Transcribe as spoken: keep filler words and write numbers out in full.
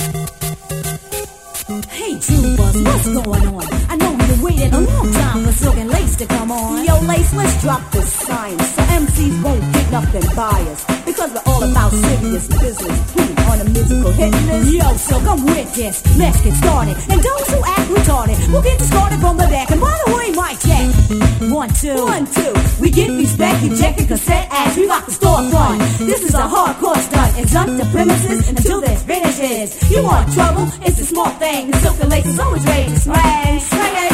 Hey troopers, what's going on? I know you've waited a long time for Silk and Lace to come on. Yo, Lace, let's drop the science so M Cs won't get nothing biased. Because we're all about serious business. Hmm, on a musical hit list. Yo, Silk, I'm with this. Let's get started. And those who act retarded, we'll get started from the back. And by the way, mic check. One, two. One, two. We get respect, you check the cassette as we rock the storefront. This is a hardcore stunt. It's up the premises until there's finishes. You want trouble? It's a small thing. The Silk and Lace is always ready to smash. Swing it.